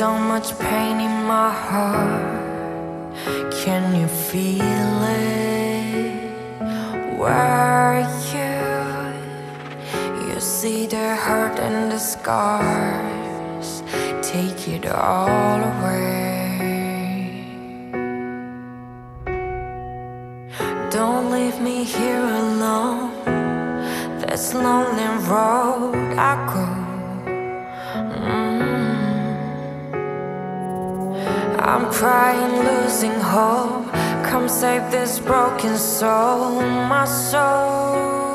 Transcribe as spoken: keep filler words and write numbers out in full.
so much pain in my heart. Can you feel it? Where are you? You see the hurt and the scars. Take it all away. Don't leave me here alone. This lonely road I go. I'm crying, losing hope. Come save this broken soul, my soul.